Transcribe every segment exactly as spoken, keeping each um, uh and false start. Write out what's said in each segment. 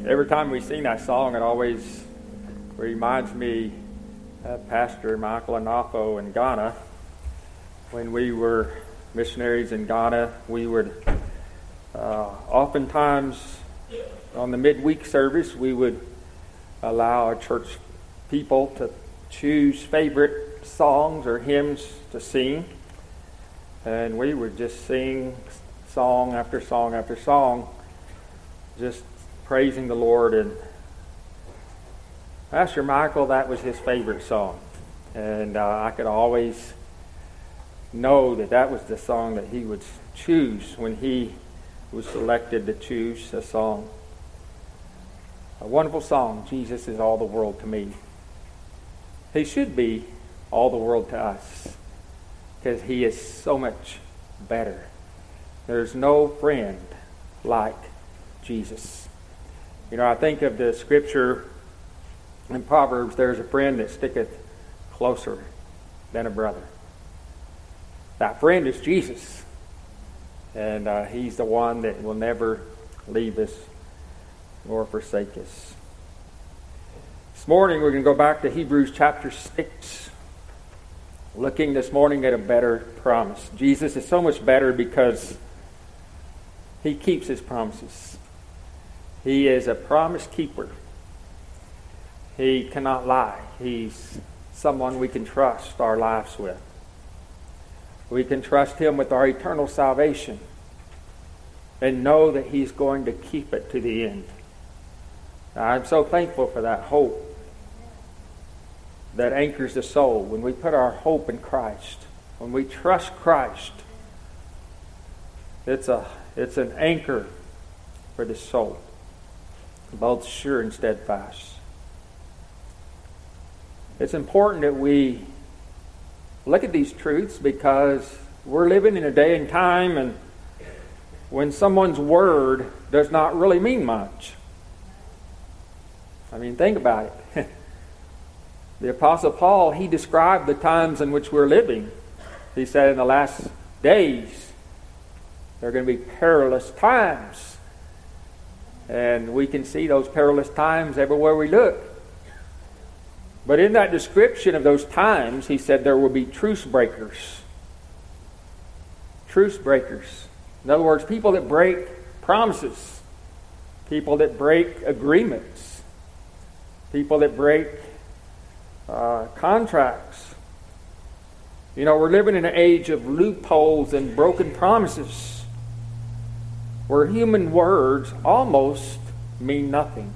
every time we sing that song, it always reminds me of Pastor Michael Anafo in Ghana. When we were missionaries in Ghana, we would uh, oftentimes on the midweek service, we would allow our church people to choose favorite songs or hymns to sing. And we would just sing song after song after song, just praising the Lord. And Pastor Michael, that was his favorite song. And uh, I could always know that that was the song that he would choose when he was selected to choose a song. A wonderful song, Jesus is all the world to me. He should be all the world to us because he is so much better. There's no friend like Jesus. You know, I think of the scripture in Proverbs, there's a friend that sticketh closer than a brother. That friend is Jesus. And uh, he's the one that will never leave us nor forsake us. This morning we're going to go back to Hebrews chapter six. Looking this morning at a better promise. Jesus is so much better because he keeps his promises. He is a promise keeper. He cannot lie. He's someone we can trust our lives with. We can trust him with our eternal salvation and know that he's going to keep it to the end. I'm so thankful for that hope that anchors the soul. When we put our hope in Christ, when we trust Christ, it's a it's an anchor for the soul, both sure and steadfast. It's important that we look at these truths because we're living in a day and time and when someone's word does not really mean much. I mean, think about it. The Apostle Paul, he described the times in which we're living. He said in the last days, there are going to be perilous times. And we can see those perilous times everywhere we look. But in that description of those times, he said there will be truce breakers. Truce breakers. In other words, people that break promises. People that break agreements. People that break uh, contracts. You know, we're living in an age of loopholes and broken promises where human words almost mean nothing.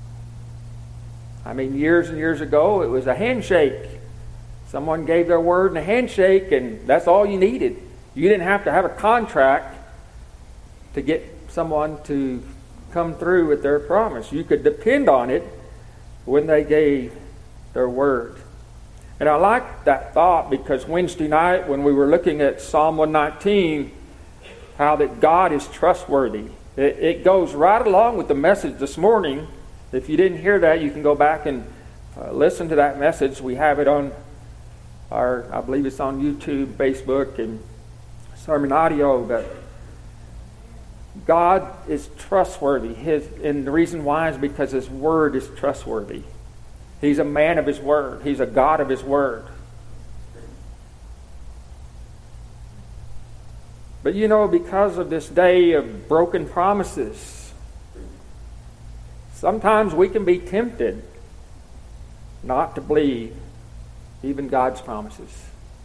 I mean, years and years ago, it was a handshake. Someone gave their word in a handshake, and that's all you needed. You didn't have to have a contract to get someone to come through with their promise. You could depend on it when they gave their word. And I like that thought because Wednesday night when we were looking at Psalm one nineteen, how that God is trustworthy. It, it goes right along with the message this morning. If you didn't hear that, you can go back and uh, listen to that message. We have it on our, I believe it's on YouTube, Facebook, and sermon audio. But God is trustworthy. His, and the reason why is because his word is trustworthy. He's a man of his word. He's a God of his word. But you know, because of this day of broken promises, sometimes we can be tempted not to believe even God's promises.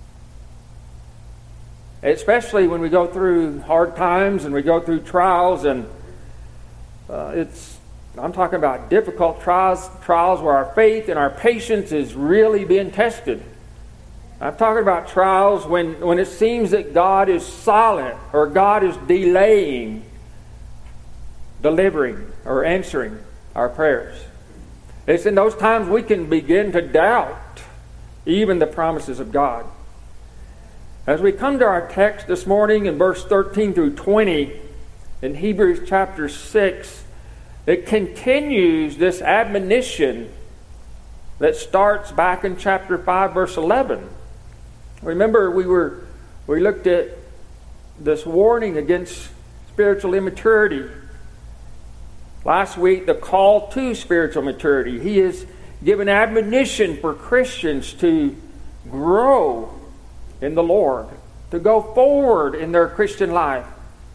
Especially when we go through hard times and we go through trials, and uh, it's I'm talking about difficult trials, trials where our faith and our patience is really being tested. I'm talking about trials when, when it seems that God is silent or God is delaying delivering or answering our prayers. It's in those times we can begin to doubt even the promises of God. As we come to our text this morning in verse thirteen through twenty in Hebrews chapter six, it continues this admonition that starts back in chapter five verse eleven. Remember we were we looked at this warning against spiritual immaturity. Last week, the call to spiritual maturity. He has given admonition for Christians to grow in the Lord, to go forward in their Christian life,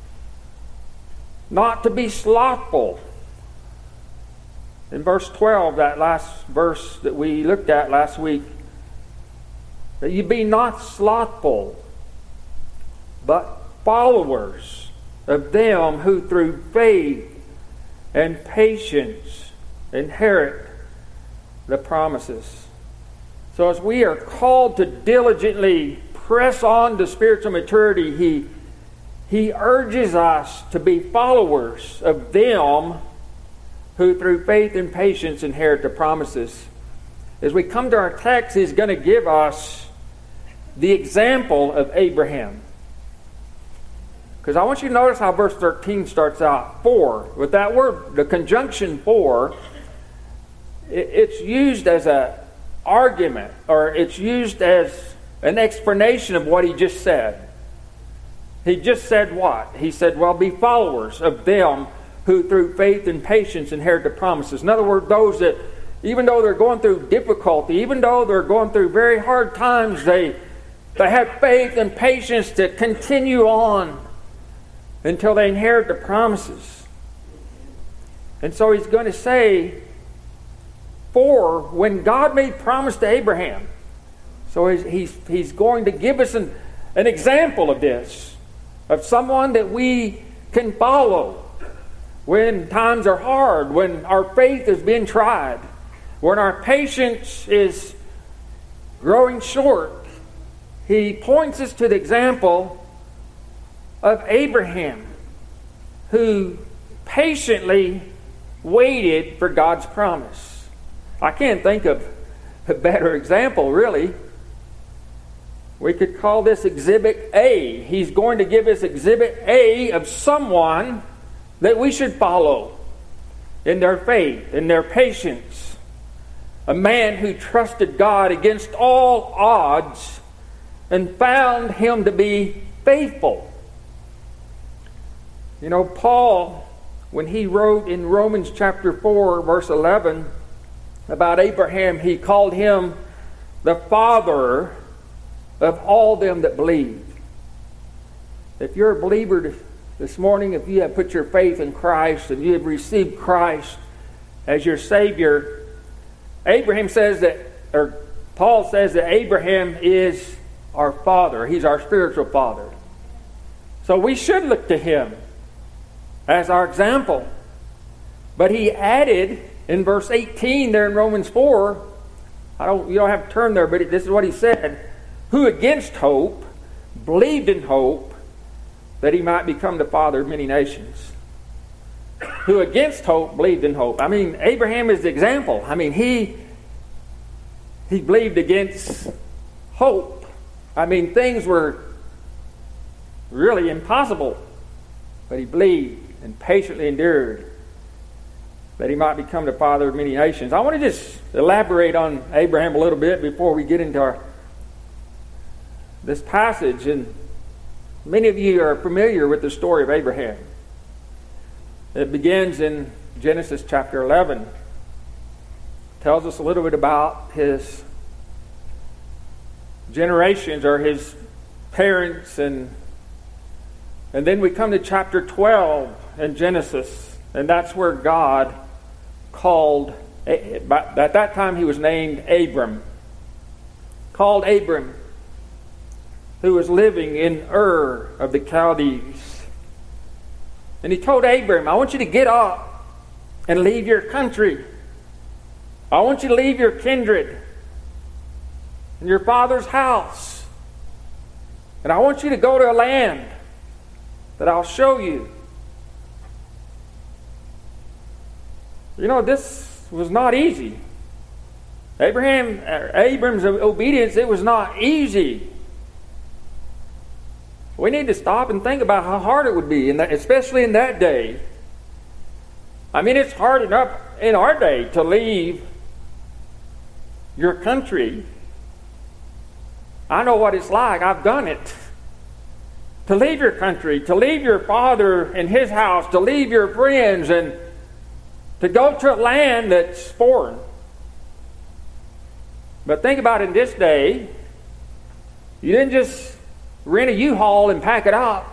not to be slothful. In verse twelve, that last verse that we looked at last week, that you be not slothful, but followers of them who through faith and patience inherit the promises. So as we are called to diligently press on to spiritual maturity, he, he urges us to be followers of them who through faith and patience inherit the promises. As we come to our text, he's going to give us the example of Abraham. Because I want you to notice how verse thirteen starts out. For, with that word, the conjunction for, it's used as an argument, or it's used as an explanation of what he just said. He just said what? He said, well, be followers of them who through faith and patience inherit the promises. In other words, those that, even though they're going through difficulty, even though they're going through very hard times, they, they have faith and patience to continue on until they inherit the promises. And so he's going to say, for when God made promise to Abraham, so he's, he's, he's going to give us an, an example of this, of someone that we can follow when times are hard, when our faith is being tried, when our patience is growing short. He points us to the example of Abraham, who patiently waited for God's promise. I can't think of a better example, really. We could call this Exhibit A. He's going to give us Exhibit A of someone that we should follow in their faith, in their patience. A man who trusted God against all odds and found him to be faithful. You know, Paul, when he wrote in Romans chapter four, verse eleven, about Abraham, he called him the father of all them that believe. If you're a believer this morning, if you have put your faith in Christ and you have received Christ as your Savior, Abraham says that, or Paul says that Abraham is our father. He's our spiritual father. So we should look to him as our example. But he added in verse eighteen there in Romans four, I don't, you don't have to turn there, but this is what he said, who against hope believed in hope that he might become the father of many nations. Who against hope believed in hope. I mean, Abraham is the example. I mean, he he believed against hope. I mean, things were really impossible, but he believed and patiently endured that he might become the father of many nations. I want to just elaborate on Abraham a little bit before we get into our, this passage. And many of you are familiar with the story of Abraham. It begins in Genesis chapter eleven. It tells us a little bit about his generations, or his parents, and and then we come to chapter twelve in Genesis, and that's where God called, at that time he was named Abram, called Abram, who was living in Ur of the Chaldees. And he told Abram, I want you to get up and leave your country. I want you to leave your kindred and your father's house. And I want you to go to a land that I'll show you. You know, this was not easy. Abraham, Abram's obedience, it was not easy. We need to stop and think about how hard it would be, in that, especially in that day. I mean, it's hard enough in our day to leave your country. I know what it's like. I've done it. To leave your country, to leave your father and his house, to leave your friends, and to go to a land that's foreign. But think about it in this day, you didn't just rent a U-Haul and pack it up.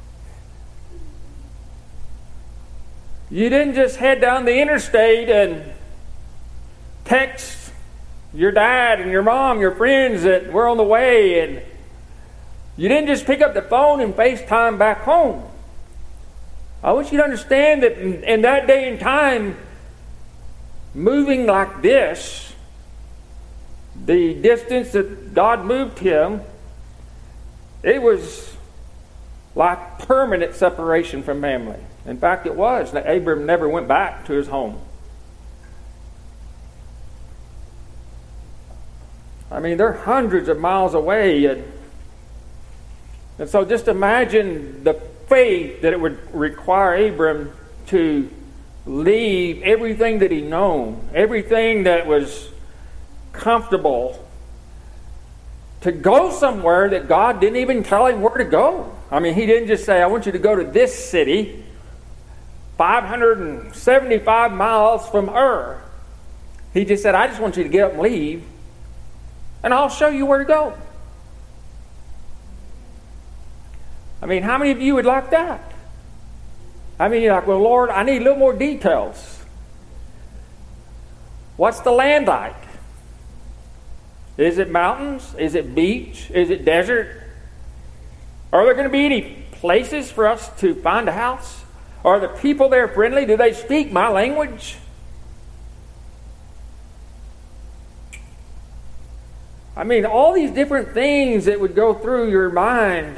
You didn't just head down the interstate and text your dad and your mom, your friends that were on the way, and you didn't just pick up the phone and FaceTime back home. I want you to understand that in, in that day and time, moving like this, the distance that God moved him, it was like permanent separation from family. In fact, it was. Abram never went back to his home. I mean, they're hundreds of miles away. And, and so just imagine the faith that it would require Abram to leave everything that he known, everything that was comfortable, to go somewhere that God didn't even tell him where to go. I mean, he didn't just say, I want you to go to this city, five hundred seventy-five miles from Ur. He just said, I just want you to get up and leave, and I'll show you where to go. I mean, how many of you would like that? I mean, you're like, well, Lord, I need a little more details. What's the land like? Is it mountains? Is it beach? Is it desert? Are there going to be any places for us to find a house? Are the people there friendly? Do they speak my language? I mean, all these different things that would go through your mind.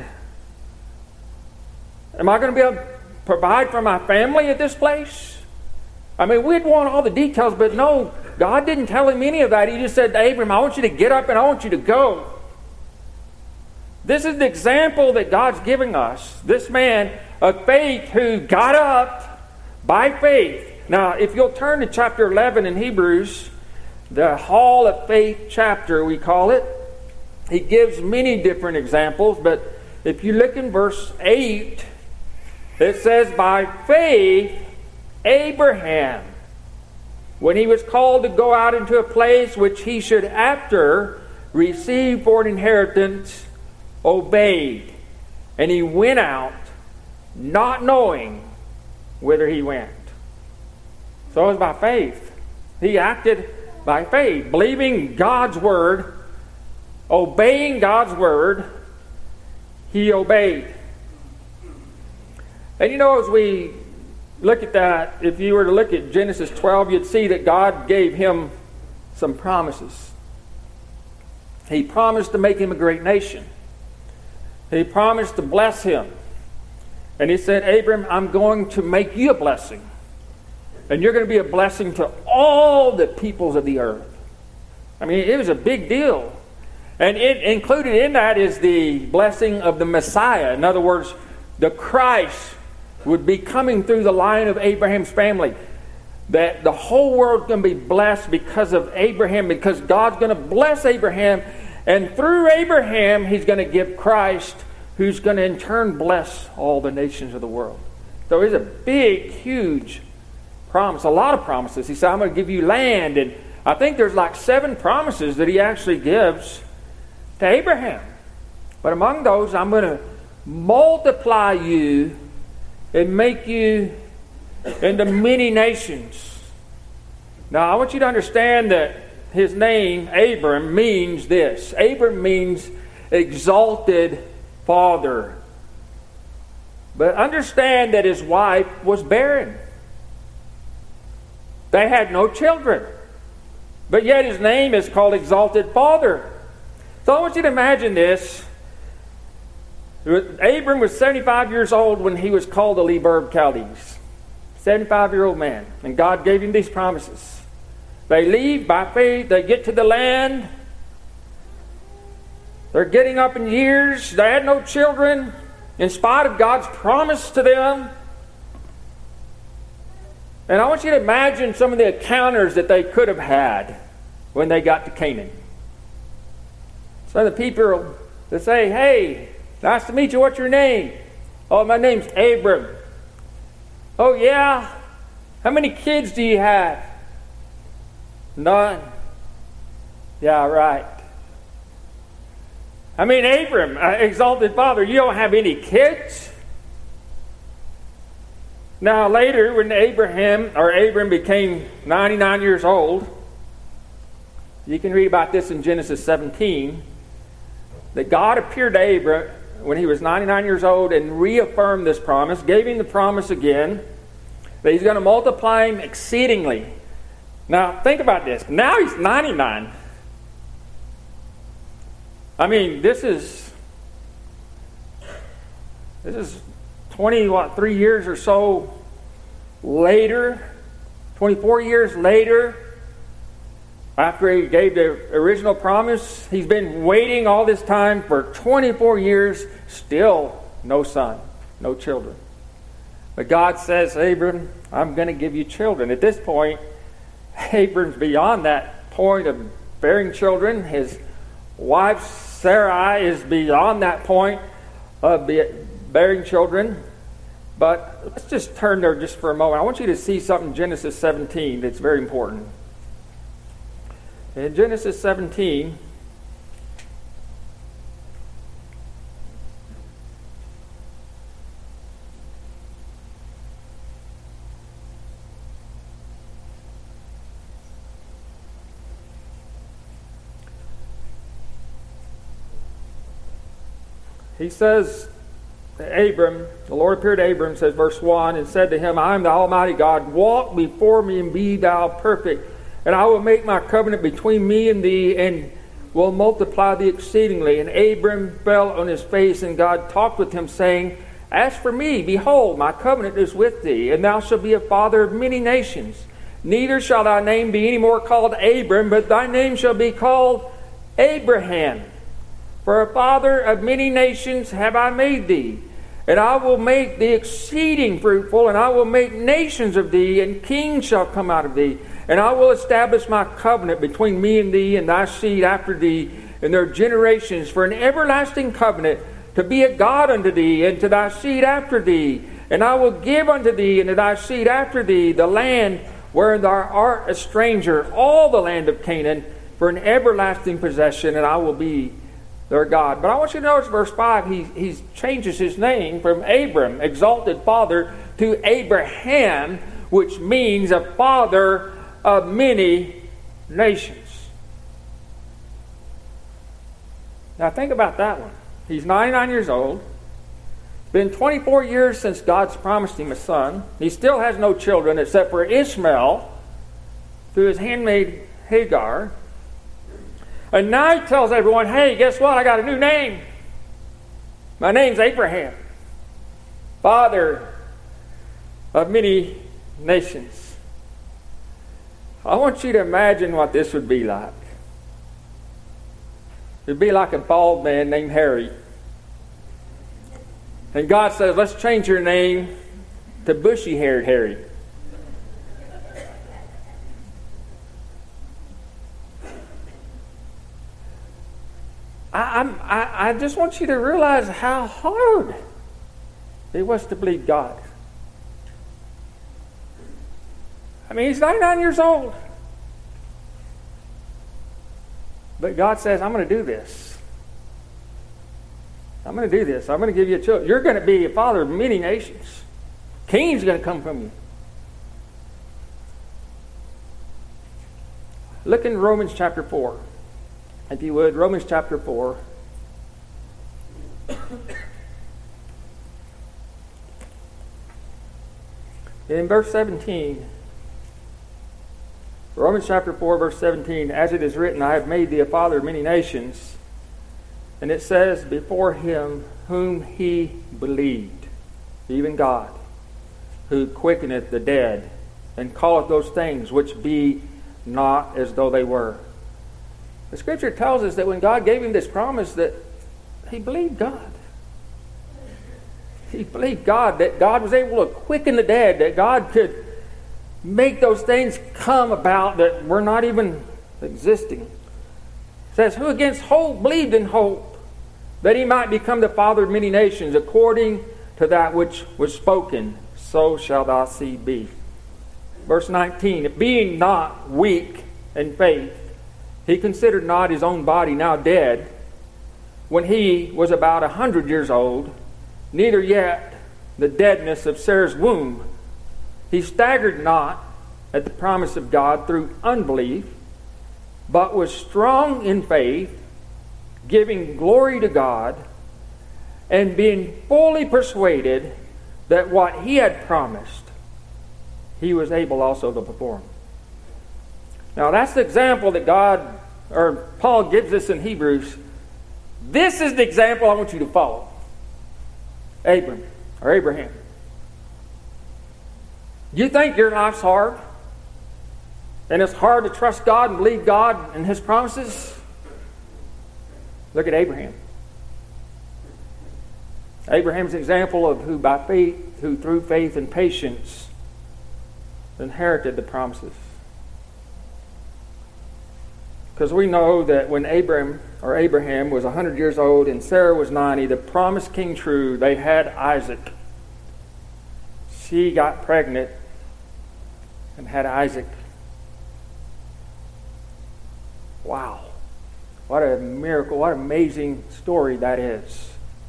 Am I going to be able to provide for my family at this place? I mean, we'd want all the details, but no, God didn't tell him any of that. He just said to Abram, I want you to get up and I want you to go. This is the example that God's giving us. This man of faith who got up by faith. Now, if you'll turn to chapter eleven in Hebrews, the Hall of Faith chapter, we call it. He gives many different examples, but if you look in verse eight, it says, by faith, Abraham, when he was called to go out into a place which he should after receive for an inheritance, obeyed. And he went out, not knowing whither he went. So it was by faith. He acted by faith, believing God's word, obeying God's word, he obeyed. And you know, as we look at that, if you were to look at Genesis twelve, you'd see that God gave him some promises. He promised to make him a great nation. He promised to bless him. And he said, Abram, I'm going to make you a blessing. And you're going to be a blessing to all the peoples of the earth. I mean, it was a big deal. And it included in that is the blessing of the Messiah. In other words, the Christ would be coming through the line of Abraham's family. That the whole world's going to be blessed because of Abraham, because God's going to bless Abraham. And through Abraham, he's going to give Christ, who's going to in turn bless all the nations of the world. So it's a big, huge promise, a lot of promises. He said, I'm going to give you land. And I think there's like seven promises that he actually gives to Abraham. But among those, I'm going to multiply you and make you into many nations. Now, I want you to understand that his name, Abram, means this. Abram means exalted father. But understand that his wife was barren. They had no children. But yet his name is called exalted father. So I want you to imagine this. Abram was seventy-five years old when he was called to leave Ur of Chaldees. seventy-five-year-old man. And God gave him these promises. They leave by faith. They get to the land. They're getting up in years. They had no children. In spite of God's promise to them. And I want you to imagine some of the encounters that they could have had when they got to Canaan. Some of the people that say, hey, nice to meet you. What's your name? Oh, my name's Abram. Oh, yeah? How many kids do you have? None. Yeah, right. I mean, Abram, uh, exalted father, you don't have any kids? Now later, when Abraham, or Abram became ninety-nine years old, you can read about this in Genesis seventeen, that God appeared to Abram when he was ninety-nine years old and reaffirmed this promise, gave him the promise again, that he's going to multiply him exceedingly. Now, think about this. Now he's ninety-nine. I mean, this is this is twenty, what, three years or so later, twenty-four years later, after he gave the original promise. He's been waiting all this time for twenty-four years, still no son, no children. But God says, Abram, I'm going to give you children. At this point, Abram's beyond that point of bearing children. His wife Sarai is beyond that point of bearing children. But let's just turn there just for a moment. I want you to see something in Genesis seventeen that's very important. In Genesis seventeen, he says to Abram, the Lord appeared to Abram, says verse one, and said to him, I am the Almighty God, walk before me and be thou perfect. And I will make my covenant between me and thee, and will multiply thee exceedingly. And Abram fell on his face, and God talked with him, saying, As for me, behold, my covenant is with thee, and thou shalt be a father of many nations. Neither shall thy name be any more called Abram, but thy name shall be called Abraham. For a father of many nations have I made thee. And I will make thee exceeding fruitful, and I will make nations of thee, and kings shall come out of thee. And I will establish my covenant between me and thee and thy seed after thee and their generations for an everlasting covenant, to be a God unto thee and to thy seed after thee. And I will give unto thee and to thy seed after thee the land wherein thou art a stranger, all the land of Canaan, for an everlasting possession, and I will be their God. But I want you to notice verse five, he, he changes his name from Abram, exalted father, to Abraham, which means a father of many nations. Now think about that one. He's ninety-nine years old. It's been twenty-four years since God's promised him a son. He still has no children except for Ishmael through his handmaid Hagar. And now he tells everyone, hey, guess what? I got a new name. My name's Abraham, father of many nations. I want you to imagine what this would be like. It would be like a bald man named Harry. And God says, let's change your name to bushy-haired Harry. I, I'm, I, I just want you to realize how hard it was to believe God. I mean, he's ninety-nine years old. But God says, I'm going to do this. I'm going to do this. I'm going to give you a child. You're going to be a father of many nations. King's going to come from you. Look in Romans chapter four. If you would, Romans chapter four. In verse seventeen, Romans chapter four, verse seventeen, as it is written, I have made thee a father of many nations. And it says, before him whom he believed, even God, who quickeneth the dead, and calleth those things which be not as though they were. The scripture tells us that when God gave him this promise, that he believed God. He believed God, that God was able to quicken the dead, that God could make those things come about that were not even existing. It says, who against hope believed in hope, that he might become the father of many nations, according to that which was spoken, so shall thy seed be. verse nineteen, being not weak in faith, he considered not his own body now dead, when he was about a hundred years old, neither yet the deadness of Sarah's womb. He staggered not at the promise of God through unbelief, but was strong in faith, giving glory to God, and being fully persuaded that what he had promised, he was able also to perform. Now that's the example that God, or Paul gives us in Hebrews. This is the example I want you to follow. Abram, or Abraham. You think your life's hard? And it's hard to trust God and believe God and His promises? Look at Abraham. Abraham's an example of who by faith, who through faith and patience inherited the promises. Because we know that when Abram or Abraham was one hundred years old and Sarah was ninety, the promise came true. They had Isaac. She got pregnant and had Isaac. Wow. What a miracle, what an amazing story that is.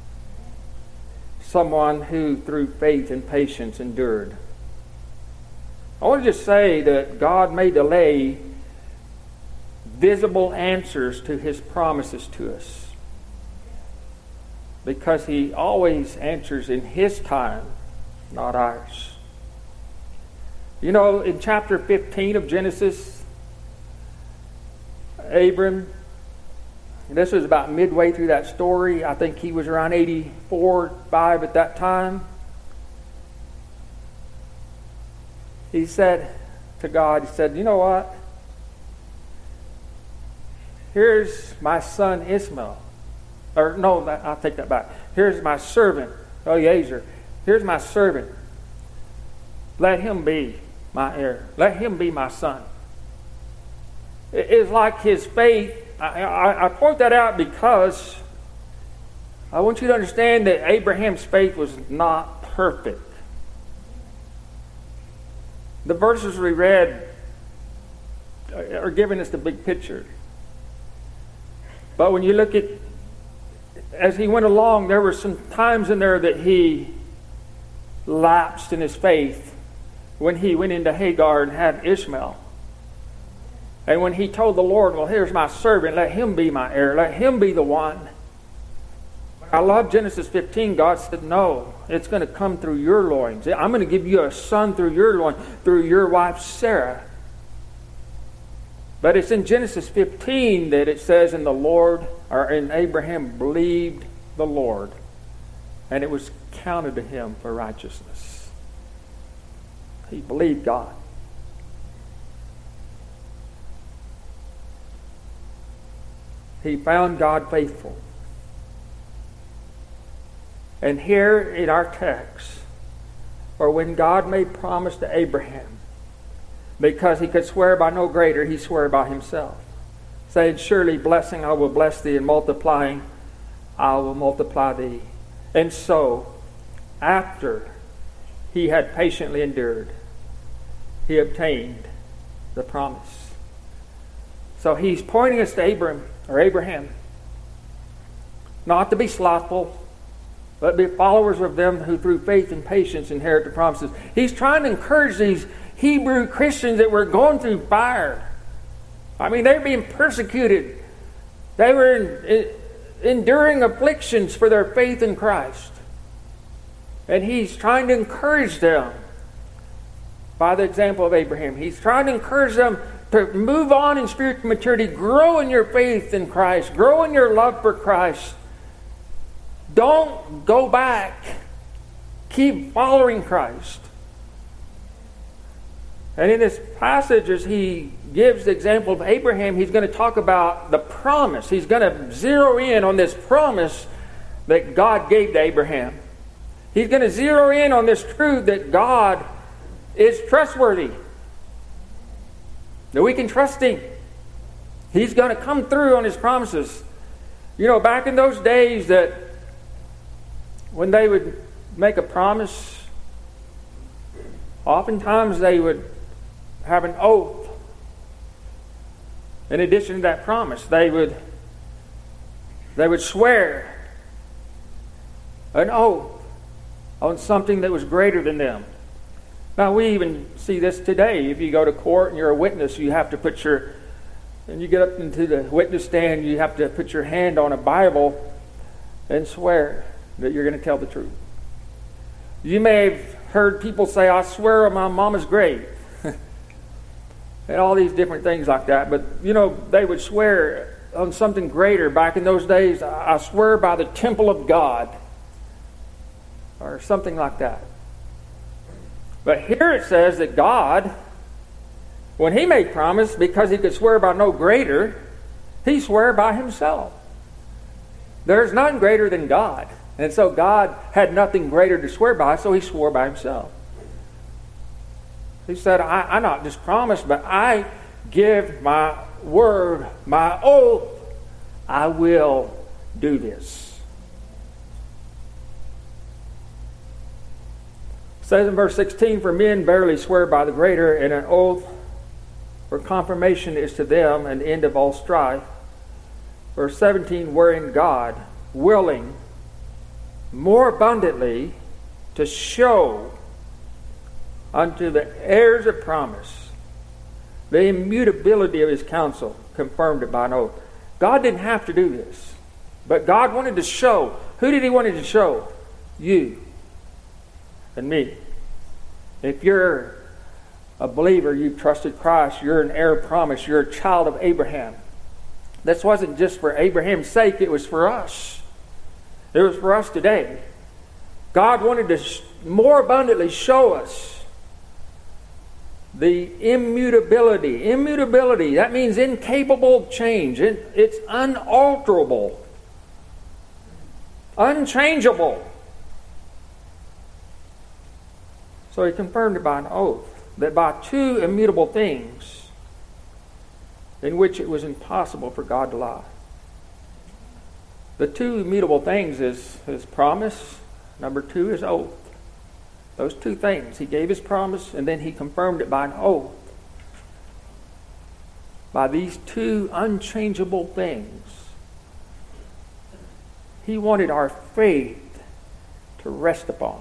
Someone who through faith and patience endured. I want to just say that God may delay visible answers to His promises to us, because He always answers in His time, not ours. You know, in chapter fifteen of Genesis, Abram, this was about midway through that story. I think he was around eighty-four, five at that time. He said to God, he said, you know what? Here's my son Ishmael. Or no, I'll take that back. Here's my servant, Eliezer. Here's my servant. Let him be my heir. Let him be my son. It's like his faith. I, I, I point that out because I want you to understand that Abraham's faith was not perfect. The verses we read are giving us the big picture. But when you look at, as he went along, there were some times in there that he lapsed in his faith when he went into Hagar and had Ishmael. And when he told the Lord, well, here's my servant, let him be my heir, let him be the one. I love Genesis fifteen. God said, no, it's going to come through your loins. I'm going to give you a son through your loins, through your wife Sarah. But it's in Genesis fifteen that it says, and the Lord, or in Abraham believed the Lord, and it was counted to him for righteousness. He believed God. He found God faithful. And here in our text, or when God made promise to Abraham, because he could swear by no greater, he swore by himself, saying, surely blessing I will bless thee, and multiplying I will multiply thee. And so, after he had patiently endured, he obtained the promise. So he's pointing us to Abram, or Abraham, not to be slothful, but be followers of them who through faith and patience inherit the promises. He's trying to encourage these Hebrew Christians that were going through fire. I mean, they were being persecuted. They were in, in, enduring afflictions for their faith in Christ. And he's trying to encourage them by the example of Abraham. He's trying to encourage them to move on in spiritual maturity, grow in your faith in Christ, grow in your love for Christ. Don't go back. Keep following Christ. And in this passage, as he gives the example of Abraham, he's going to talk about the promise. He's going to zero in on this promise that God gave to Abraham. He's going to zero in on this truth that God is trustworthy, that we can trust Him. He's going to come through on His promises. You know, back in those days that when they would make a promise, oftentimes they would have an oath. In addition to that promise, they would they would swear an oath on something that was greater than them. Now, we even see this today. If you go to court and you're a witness, you have to put your, and you get up into the witness stand, you have to put your hand on a Bible and swear that you're going to tell the truth. You may have heard people say, I swear on my mama's grave. And all these different things like that. But, you know, they would swear on something greater. Back in those days, I swear by the temple of God. Or something like that. But here it says that God, when he made promise, because he could swear by no greater, he swore by himself. There's none greater than God. And so God had nothing greater to swear by, so he swore by himself. He said, I, I not just promised, but I give my word, my oath, I will do this. It says in verse sixteen, for men barely swear by the greater, and an oath for confirmation is to them an end of all strife. Verse seventeen, wherein God, willing more abundantly to show unto the heirs of promise the immutability of his counsel, confirmed it by an oath. God didn't have to do this, but God wanted to show. Who did he want to show? You and me. If you're a believer, you've trusted Christ, you're an heir of promise, you're a child of Abraham. This wasn't just for Abraham's sake, it was for us. It was for us today. God wanted to more abundantly show us the immutability. Immutability, that means incapable of change. It, it's unalterable. Unchangeable. So he confirmed it by an oath that by two immutable things in which it was impossible for God to lie. The two immutable things is his promise. Number two is oath. Those two things. He gave his promise and then he confirmed it by an oath. By these two unchangeable things, he wanted our faith to rest upon.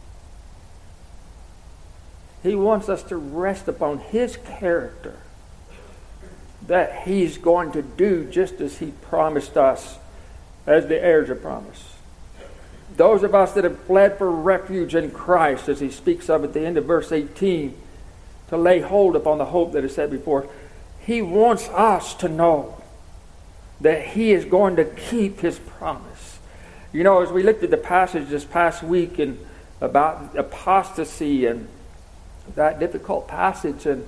He wants us to rest upon his character, that he's going to do just as he promised us as the heirs of promise. Those of us that have fled for refuge in Christ, as he speaks of at the end of verse eighteen, to lay hold upon the hope that is set before us, he wants us to know that he is going to keep his promise. You know, as we looked at the passage this past week and about apostasy and that difficult passage, and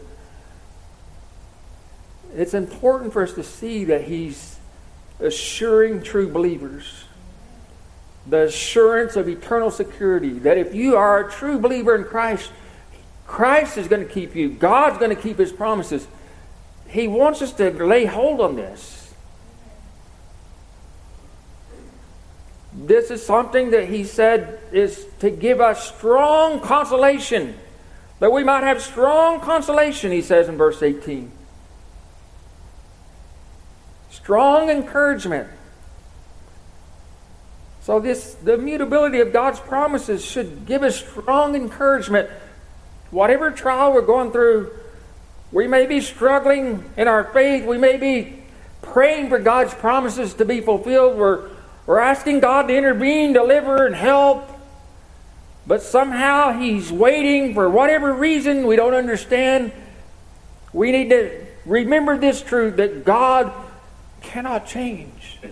it's important for us to see that he's assuring true believers the assurance of eternal security, that if you are a true believer in Christ, Christ is going to keep you. God's going to keep his promises. He wants us to lay hold on this. This is something that he said is to give us strong consolation, that we might have strong consolation, he says in verse eighteen. Strong encouragement. So this, the immutability of God's promises should give us strong encouragement. Whatever trial we're going through, we may be struggling in our faith. We may be praying for God's promises to be fulfilled. We're, we're asking God to intervene, deliver, and help. But somehow he's waiting for whatever reason we don't understand. We need to remember this truth, that God cannot change.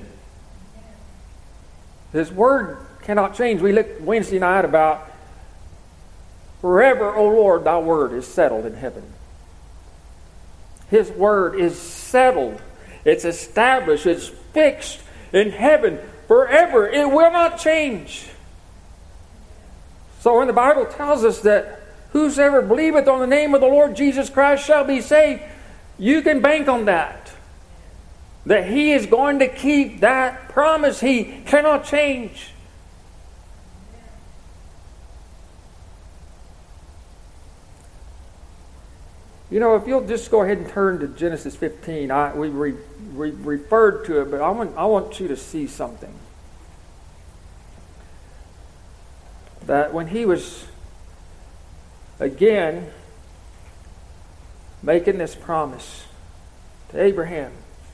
His word cannot change. We looked Wednesday night about, forever, O Lord, thy word is settled in heaven. His word is settled. It's established. It's fixed in heaven forever. It will not change. So when the Bible tells us that whosoever believeth on the name of the Lord Jesus Christ shall be saved, you can bank on that. That he is going to keep that promise. He cannot change. You know, if you'll just go ahead and turn to Genesis fifteen, I, we re, re, referred to it, but I want, I want you to see something. That when he was, again, making this promise to Abraham,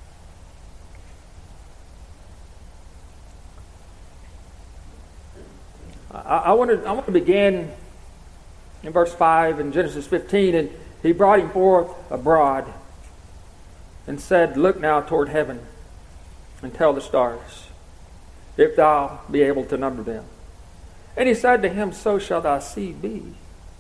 I, I, want to, I want to begin in verse five in Genesis fifteen, and he brought him forth abroad and said, Look now toward heaven and tell the stars, if thou be able to number them. And he said to him, So shall thy seed be.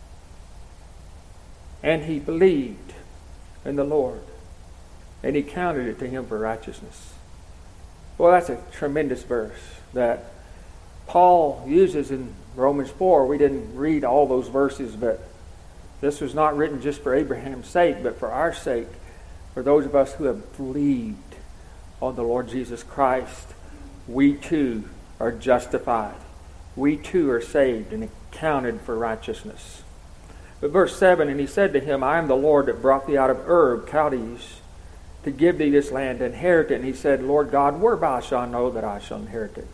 And he believed in the Lord, and he counted it to him for righteousness. Well, that's a tremendous verse that Paul uses in Romans four. We didn't read all those verses, but this was not written just for Abraham's sake, but for our sake, for those of us who have believed on the Lord Jesus Christ. We too are justified. We too are saved and accounted for righteousness. But verse seven, and he said to him, I am the Lord that brought thee out of Ur, Chaldees, to give thee this land to inherit it. And he said, Lord God, whereby shall I know that I shall inherit it?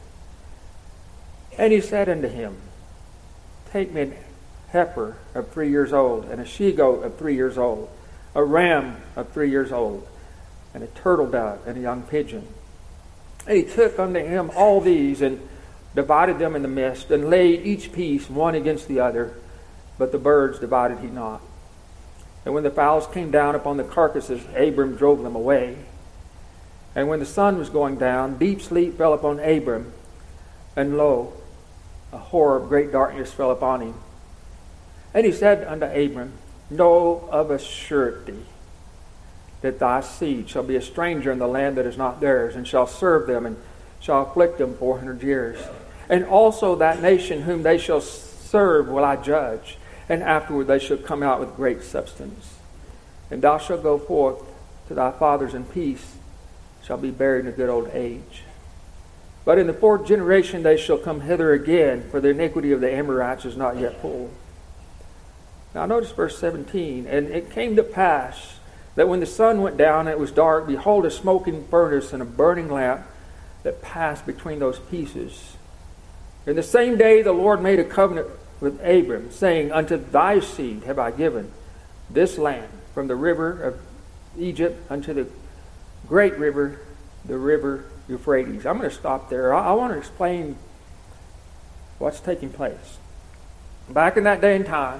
And he said unto him, Take me an heifer of three years old, and a she-goat of three years old, a ram of three years old, and a turtle dove, and a young pigeon. And he took unto him all these, and divided them in the midst, and laid each piece one against the other, but the birds divided he not. And when the fowls came down upon the carcasses, Abram drove them away. And when the sun was going down, deep sleep fell upon Abram, and lo, a horror of great darkness fell upon him. And he said unto Abram, Know of a surety that thy seed shall be a stranger in the land that is not theirs, and shall serve them, and shall afflict them four hundred years. And also that nation whom they shall serve will I judge, and afterward they shall come out with great substance. And thou shalt go forth to thy fathers in peace, shall be buried in a good old age. But in the fourth generation they shall come hither again, for the iniquity of the Amorites is not yet full. Now notice verse seventeen. And it came to pass that when the sun went down and it was dark, behold, a smoking furnace and a burning lamp that passed between those pieces. In the same day the Lord made a covenant with Abram, saying, Unto thy seed have I given this land, from the river of Egypt unto the great river, the river Euphrates. I'm going to stop there. I, I want to explain what's taking place. Back in that day and time,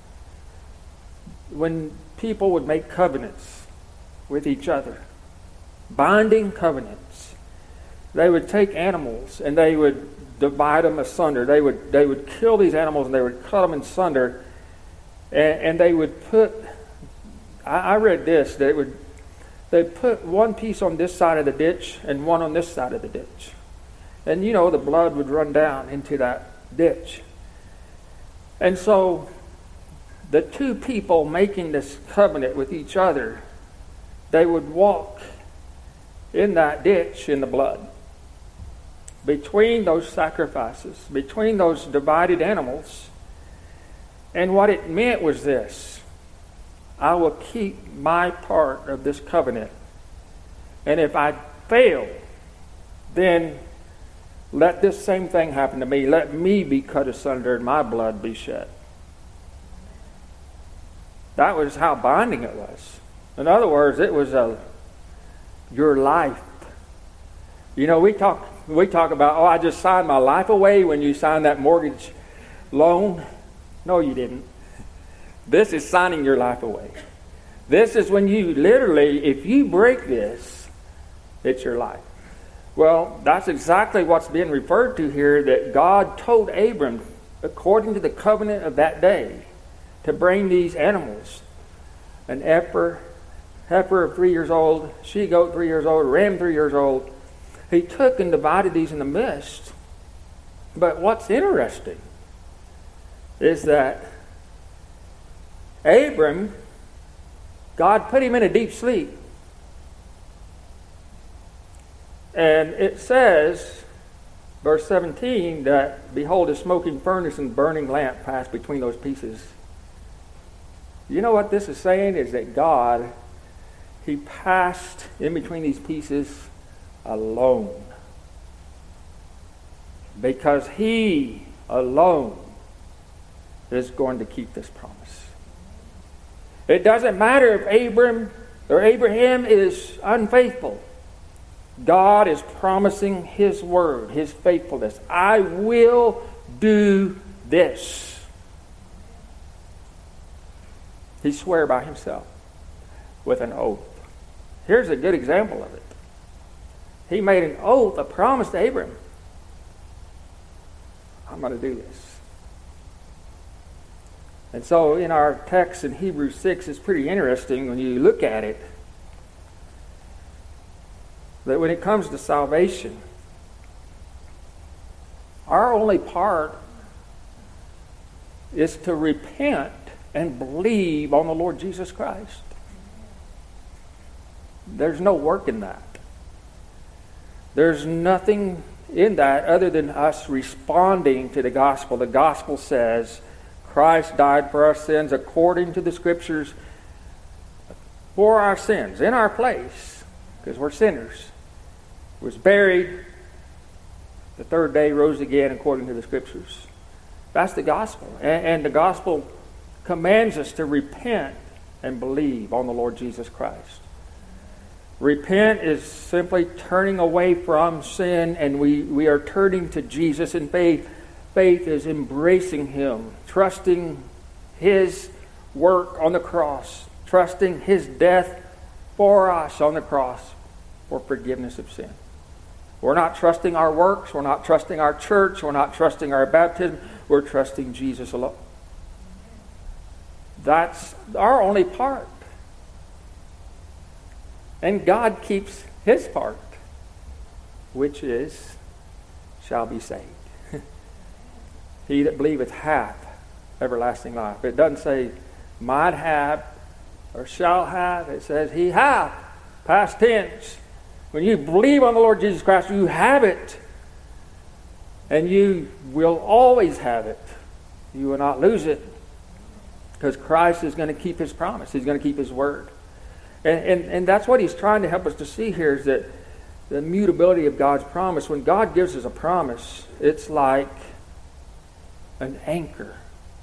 when people would make covenants with each other, binding covenants, they would take animals and they would divide them asunder. They would they would kill these animals and they would cut them in sunder, and, and they would put. I, I read this that it would they put one piece on this side of the ditch and one on this side of the ditch, and you know the blood would run down into that ditch, and so the two people making this covenant with each other, they would walk in that ditch in the blood. Between those sacrifices, between those divided animals. And what it meant was this: I will keep my part of this covenant. And if I fail, then let this same thing happen to me. Let me be cut asunder and my blood be shed. That was how binding it was. In other words, it was a your life. You know, we talk we talk about, oh, I just signed my life away when you signed that mortgage loan. No, you didn't. This is signing your life away. This is when you literally, if you break this, it's your life. Well, that's exactly what's being referred to here, that God told Abram, according to the covenant of that day, to bring these animals, an heifer, heifer of three years old, she-goat three years old, ram three years old. He took and divided these in the midst. But what's interesting is that Abram, God put him in a deep sleep. And it says, verse seventeen, that behold, a smoking furnace and burning lamp passed between those pieces. You know what this is saying is that God, he passed in between these pieces alone. Because he alone is going to keep this promise. It doesn't matter if Abram or Abraham is unfaithful. God is promising his word, his faithfulness. I will do this. He swore by himself with an oath. Here's a good example of it. He made an oath, a promise to Abraham. I'm going to do this. And so in our text in Hebrews six, it's pretty interesting when you look at it, that when it comes to salvation, our only part is to repent and believe on the Lord Jesus Christ. There's no work in that. There's nothing in that other than us responding to the gospel. The gospel says Christ died for our sins according to the Scriptures, for our sins, in our place, because we're sinners. Was buried, the third day rose again according to the Scriptures. That's the gospel. And, and the gospel commands us to repent and believe on the Lord Jesus Christ. Repent is simply turning away from sin, and we, we are turning to Jesus in faith. Faith is embracing him, trusting his work on the cross, trusting his death for us on the cross for forgiveness of sin. We're not trusting our works, we're not trusting our church, we're not trusting our baptism, we're trusting Jesus alone. That's our only part. And God keeps his part, which is, shall be saved. He that believeth hath everlasting life. It doesn't say might have or shall have. It says he hath, past tense. When you believe on the Lord Jesus Christ, you have it. And you will always have it. You will not lose it. Because Christ is going to keep his promise. He's going to keep his word. And, and, and that's what he's trying to help us to see here, is that the immutability of God's promise. When God gives us a promise, it's like an anchor.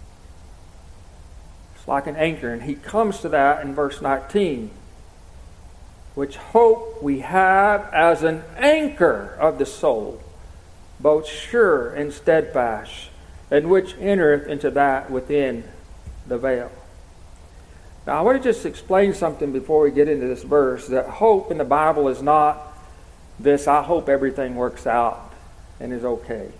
It's like an anchor. And he comes to that in verse nineteen. Which hope we have as an anchor of the soul, both sure and steadfast, and which entereth into that within the veil. Now I want to just explain something before we get into this verse, that hope in the Bible is not this, I hope everything works out and is okay.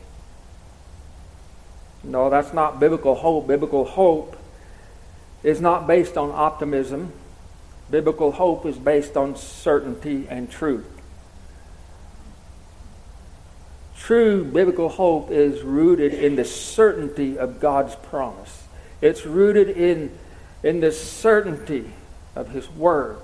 No, that's not biblical hope. Biblical hope is not based on optimism. Biblical hope is based on certainty and truth. True biblical hope is rooted in the certainty of God's promise. It's rooted in, in the certainty of his word.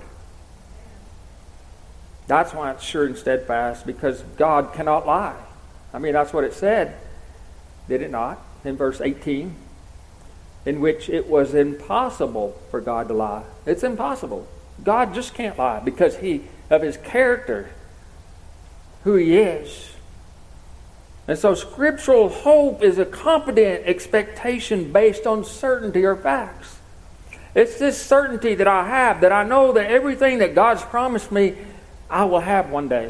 That's why it's sure and steadfast, because God cannot lie. I mean, that's what it said, did it not? In verse eighteen, in which it was impossible for God to lie. It's impossible. God just can't lie because he of his character, who he is. And so scriptural hope is a confident expectation based on certainty or facts. It's this certainty that I have, that I know that everything that God's promised me, I will have one day.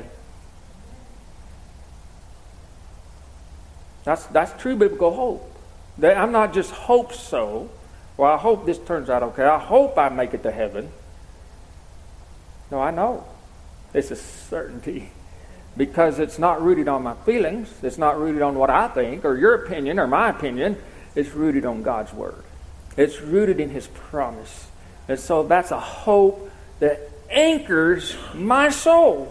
That's, that's true biblical hope. That I'm not just hope so. Well, I hope this turns out okay. I hope I make it to heaven. No, I know. It's a certainty. Because it's not rooted on my feelings. It's not rooted on what I think or your opinion or my opinion. It's rooted on God's word. It's rooted in his promise. And so that's a hope that anchors my soul.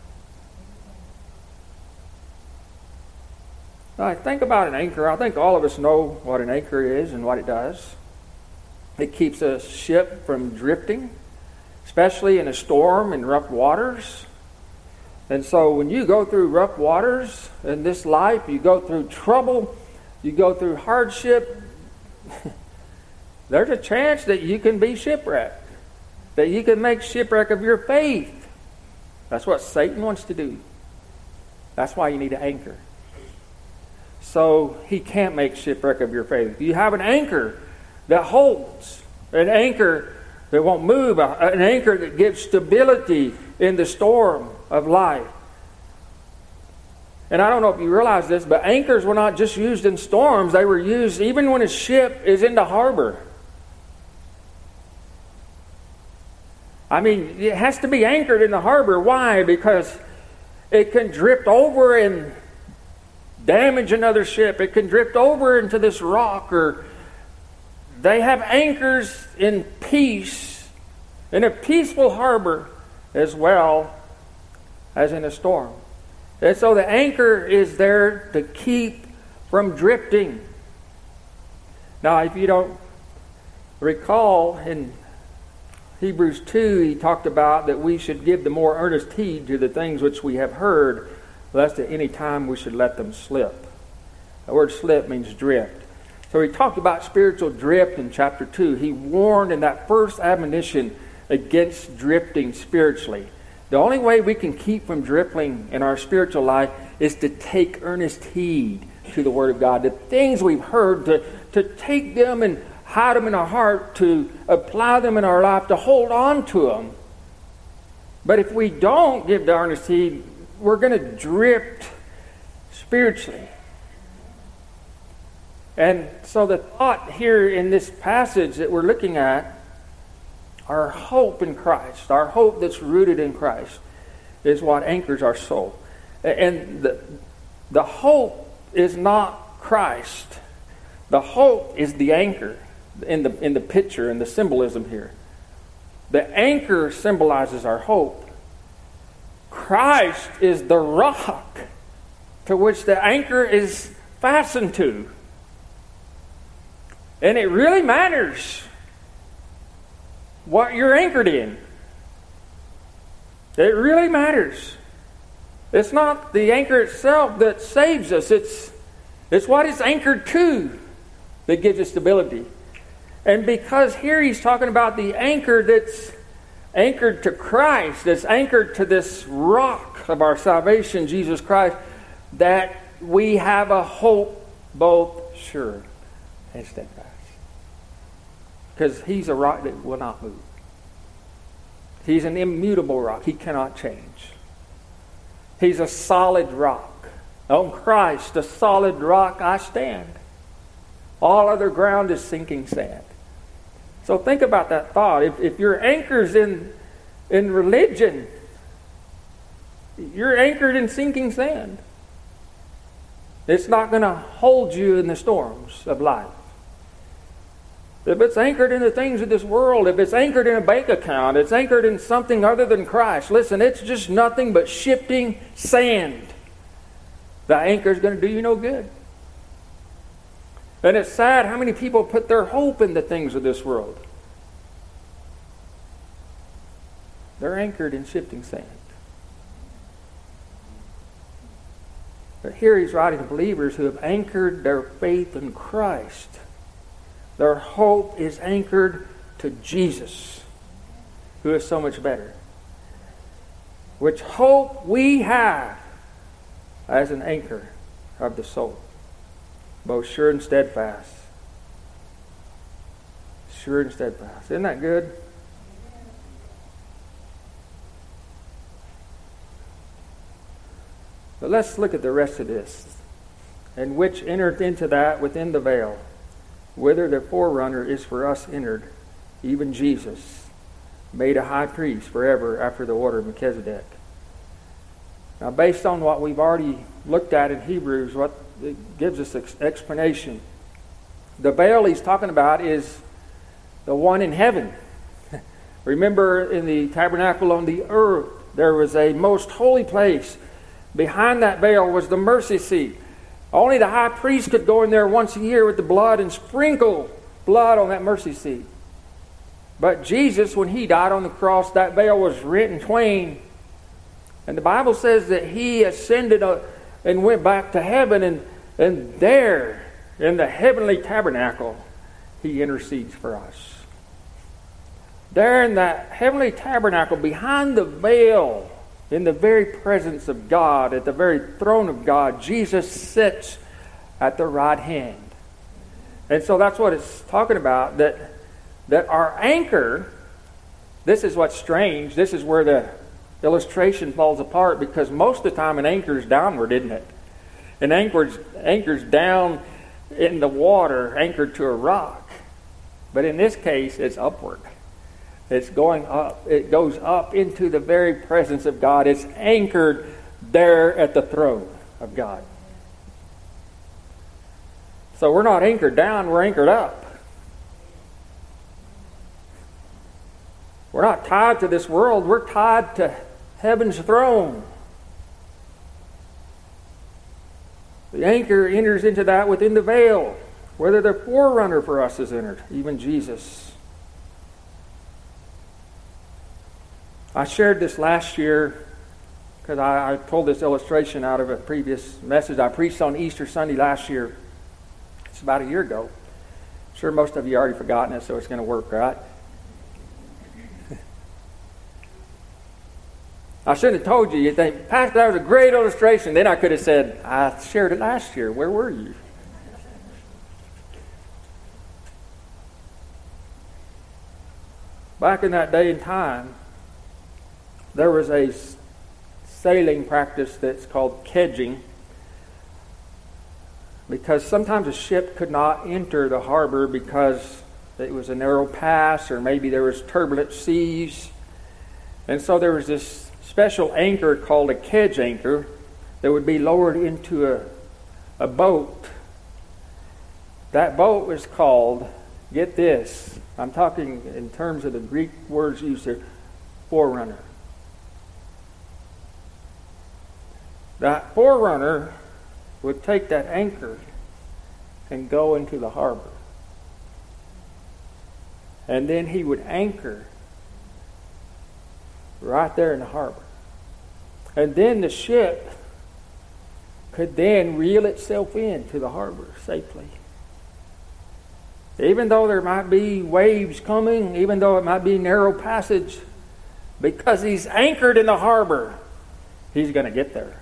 Now, I think about an anchor. I think all of us know what an anchor is and what it does. It keeps a ship from drifting, especially in a storm and rough waters. And so when you go through rough waters in this life, you go through trouble, you go through hardship, there's a chance that you can be shipwrecked, that you can make shipwreck of your faith. That's what Satan wants to do. That's why you need an anchor. So he can't make shipwreck of your faith. If you have an anchor that holds, an anchor that won't move, an anchor that gives stability in the storm of life. And I don't know if you realize this, but anchors were not just used in storms. They were used even when a ship is in the harbor. I mean, it has to be anchored in the harbor. Why? Because it can drift over and damage another ship. It can drift over into this rock. Or they have anchors in peace, in a peaceful harbor, as well as in a storm. And so the anchor is there to keep from drifting. Now, if you don't recall, in Hebrews two, he talked about that we should give the more earnest heed to the things which we have heard, lest at any time we should let them slip. The word slip means drift. So he talked about spiritual drift in chapter two. He warned in that first admonition against drifting spiritually. The only way we can keep from drifting in our spiritual life is to take earnest heed to the Word of God. The things we've heard, to, to take them and hide them in our heart, to apply them in our life, to hold on to them. But if we don't give the earnest heed, we're going to drift spiritually. And so the thought here in this passage that we're looking at, our hope in Christ, our hope that's rooted in Christ, is what anchors our soul. And the, the hope is not Christ. The hope is the anchor in the, in the picture and the symbolism here. The anchor symbolizes our hope. Christ is the rock to which the anchor is fastened to. And it really matters what you're anchored in. It really matters. It's not the anchor itself that saves us. It's, it's what it's anchored to that gives us stability. And because here he's talking about the anchor that's anchored to Christ, that's anchored to this rock of our salvation, Jesus Christ, that we have a hope both sure and steadfast. Because he's a rock that will not move. He's an immutable rock. He cannot change. He's a solid rock. On Christ, a solid rock I stand. All other ground is sinking sand. So think about that thought. If, if your anchor's in, in religion, you're anchored in sinking sand. It's not going to hold you in the storms of life. If it's anchored in the things of this world, if it's anchored in a bank account, it's anchored in something other than Christ, listen, it's just nothing but shifting sand. The anchor is going to do you no good. And it's sad how many people put their hope in the things of this world. They're anchored in shifting sand. But here he's writing to believers who have anchored their faith in Christ. Their hope is anchored to Jesus, who is so much better. Which hope we have as an anchor of the soul, both sure and steadfast. Sure and steadfast. Isn't that good? But let's look at the rest of this. And which entered into that within the veil, whither the forerunner is for us entered, even Jesus, made a high priest forever after the order of Melchizedek. Now, based on what we've already looked at in Hebrews, what it gives us ex- explanation. The veil he's talking about is the one in heaven. Remember, in the tabernacle on the earth, there was a most holy place. Behind that veil was the mercy seat. Only the high priest could go in there once a year with the blood and sprinkle blood on that mercy seat. But Jesus, when he died on the cross, that veil was rent in twain. And the Bible says that he ascended and went back to heaven. And, and there, in the heavenly tabernacle, He intercedes for us. There in that heavenly tabernacle, behind the veil, in the very presence of God, at the very throne of God, Jesus sits at the right hand. And so that's what it's talking about, that, that our anchor, this is what's strange, this is where the illustration falls apart, because most of the time an anchor is downward, isn't it? An anchor's, anchor's down in the water, anchored to a rock. But in this case, it's upward. It's going up. It goes up into the very presence of God. It's anchored there at the throne of God. So we're not anchored down, we're anchored up. We're not tied to this world, we're tied to heaven's throne. The anchor enters into that within the veil, whether the forerunner for us is entered, even Jesus. I shared this last year because I, I pulled this illustration out of a previous message I preached on Easter Sunday last year. It's about a year ago. I'm sure most of you already forgotten it, so it's going to work, right? I shouldn't have told you. You think, Pastor, that was a great illustration. Then I could have said, I shared it last year. Where were you? Back in that day and time, there was a sailing practice that's called kedging, because sometimes a ship could not enter the harbor because it was a narrow pass, or maybe there was turbulent seas. And so there was this special anchor called a kedge anchor that would be lowered into a, a boat. That boat was called, get this, I'm talking in terms of the Greek words used here, forerunner. That forerunner would take that anchor and go into the harbor. And then he would anchor right there in the harbor. And then the ship could then reel itself into the harbor safely. Even though there might be waves coming, even though it might be narrow passage, because he's anchored in the harbor, he's going to get there.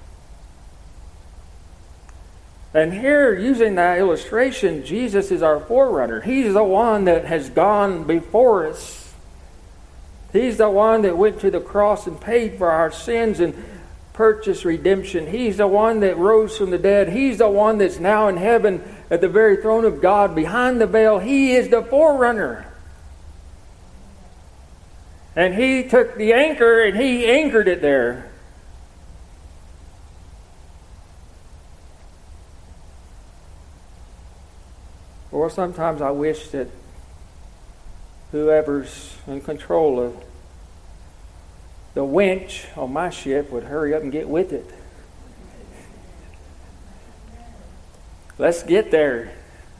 And here, using that illustration, Jesus is our forerunner. He's the one that has gone before us. He's the one that went to the cross and paid for our sins and purchased redemption. He's the one that rose from the dead. He's the one that's now in heaven at the very throne of God behind the veil. He is the forerunner. And he took the anchor and he anchored it there. Or sometimes I wish that whoever's in control of the winch on my ship would hurry up and get with it. Let's get there.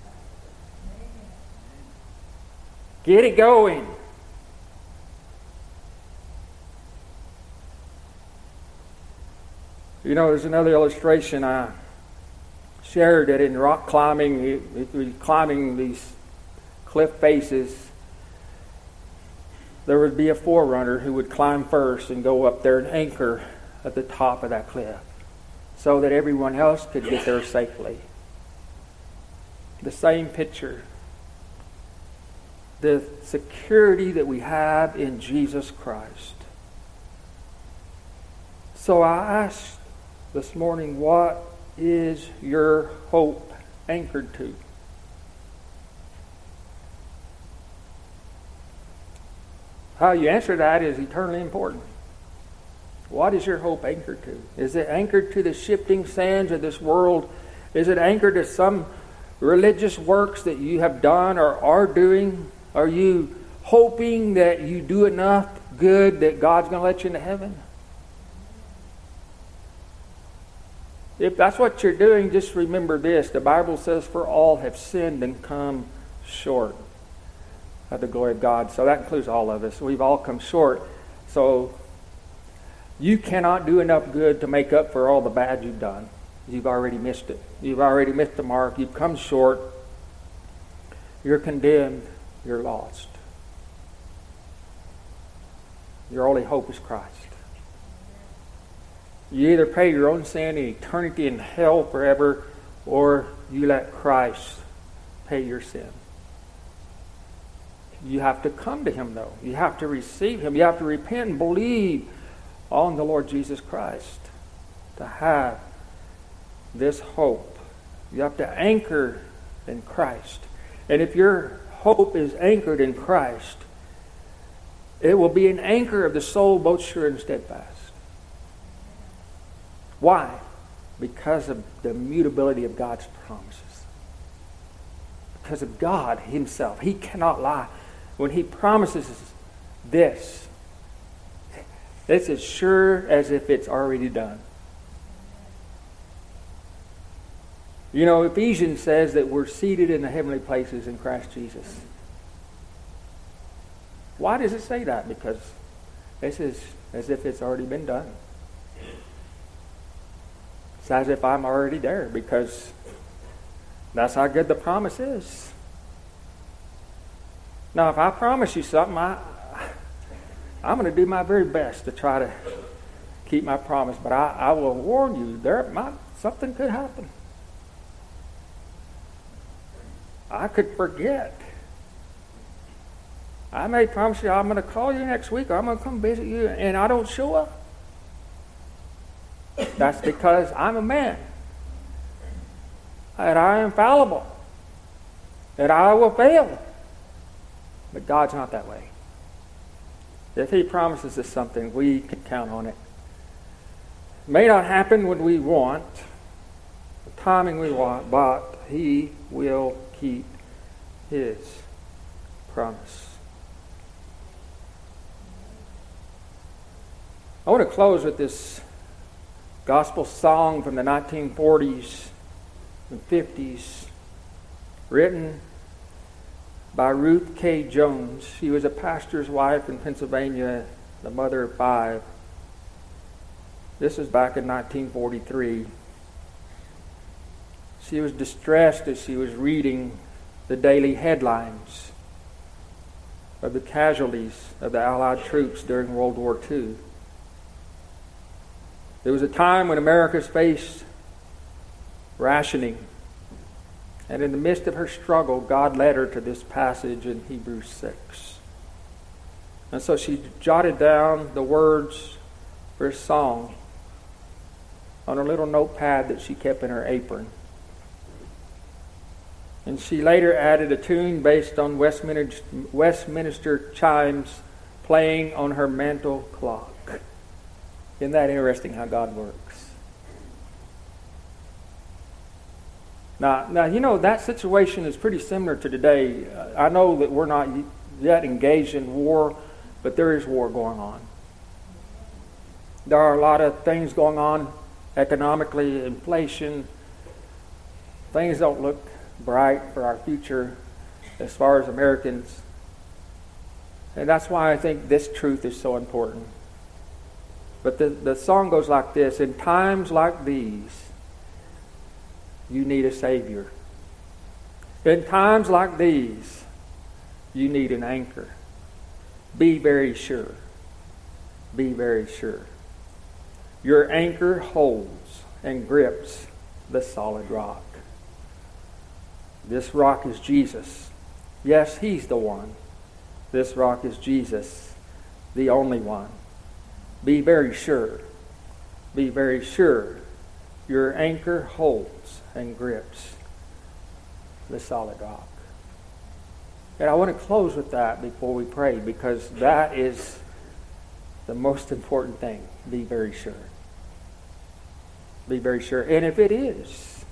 Get it going. You know, there's another illustration I shared that in rock climbing, if you're climbing these cliff faces, there would be a forerunner who would climb first and go up there and anchor at the top of that cliff so that everyone else could get there safely. The same picture. The security that we have in Jesus Christ. So I asked this morning, what is your hope anchored to? How you answer that is eternally important. What is your hope anchored to? Is it anchored to the shifting sands of this world? Is it anchored to some religious works that you have done or are doing? Are you hoping that you do enough good that God's going to let you into heaven? If that's what you're doing, just remember this. The Bible says, for all have sinned and come short of the glory of God. So that includes all of us. We've all come short. So you cannot do enough good to make up for all the bad you've done. You've already missed it. You've already missed the mark. You've come short. you're condemned, you're lost. Your only hope is Christ. You either pay your own sin in eternity in hell forever, or you let Christ pay your sin. You have to come to Him, though. You have to receive Him. You have to repent and believe on the Lord Jesus Christ to have this hope. You have to anchor in Christ. And if your hope is anchored in Christ, it will be an anchor of the soul, both sure and steadfast. Why? Because of the immutability of God's promises. Because of God Himself. He cannot lie. When He promises this, it's as sure as if it's already done. You know, Ephesians says that we're seated in the heavenly places in Christ Jesus. Why does it say that? Because this is as if it's already been done. It's as if I'm already there, because that's how good the promise is. Now, if I promise you something, I, I'm going to do my very best to try to keep my promise. But I, I will warn you, there might, something could happen. I could forget. I may promise you I'm going to call you next week, or I'm going to come visit you, and I don't show up. That's because I'm a man. And I am fallible. And I will fail. But God's not that way. If He promises us something, we can count on it. It may not happen when we want, the timing we want, but He will keep His promise. I want to close with this gospel song from the nineteen forties and fifties, written by Ruth K. Jones. She was a pastor's wife in Pennsylvania, the mother of five. This was back in nineteen forty-three. She was distressed as she was reading the daily headlines of the casualties of the Allied troops during World War Two. There was a time when America faced rationing. And in the midst of her struggle, God led her to this passage in Hebrews six. And so she jotted down the words for a song on a little notepad that she kept in her apron. And she later added a tune based on Westminster, Westminster chimes playing on her mantle clock. Isn't that interesting how God works? Now, now, you know, that situation is pretty similar to today. I know that we're not yet engaged in war, but there is war going on. There are a lot of things going on economically, inflation. Things don't look bright for our future as far as Americans. And that's why I think this truth is so important. But the, the song goes like this: in times like these, you need a Savior. In times like these, you need an anchor. Be very sure. Be very sure. Your anchor holds and grips the solid rock. This rock is Jesus. Yes, He's the one. This rock is Jesus, the only one. Be very sure. Be very sure. Your anchor holds and grips the solid rock. And I want to close with that before we pray, because that is the most important thing. Be very sure. Be very sure. And if it is,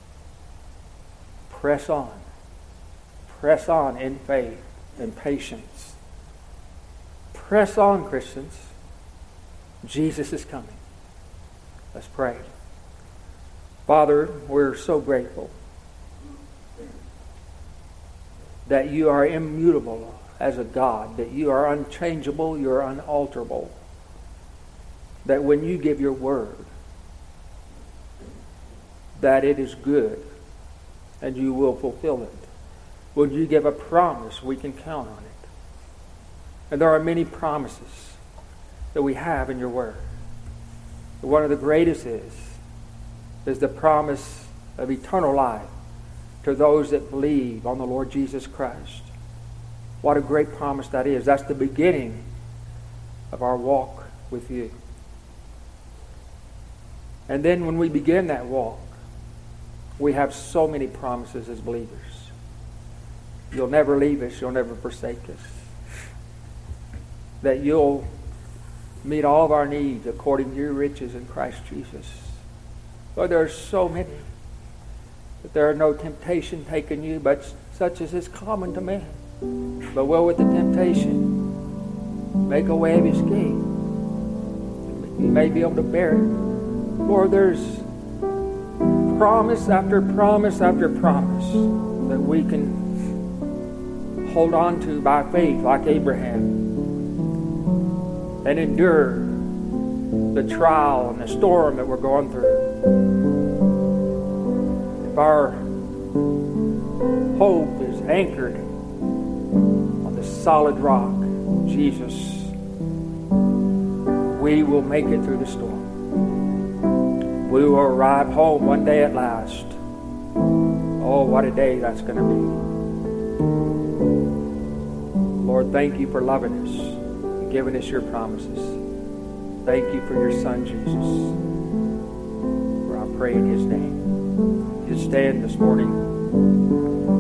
press on. Press on in faith and patience. Press on, Christians. Jesus is coming. Let's pray. Father, we're so grateful that you are immutable as a God, that you are unchangeable, you're unalterable, that when you give your word, that it is good and you will fulfill it. When you give a promise, we can count on it. And there are many promises that we have in your word. But one of the greatest is, is the promise of eternal life to those that believe on the Lord Jesus Christ. What a great promise that is. That's the beginning of our walk with you. And then when we begin that walk, we have so many promises as believers. You'll never leave us. You'll never forsake us. That you'll meet all of our needs according to your riches in Christ Jesus. Lord, there are so many. That there are no temptation taken you, but such as is common to man. But will with the temptation make a way of escape. You may be able to bear it. Lord, there's promise after promise after promise that we can hold on to by faith like Abraham and endure the trial and the storm that we're going through. If our hope is anchored on the solid rock, Jesus, we will make it through the storm. We will arrive home one day at last. Oh, what a day that's going to be. Lord, thank you for loving us and giving us your promises. Thank you for your Son, Jesus. For I pray in his name. You stand this morning.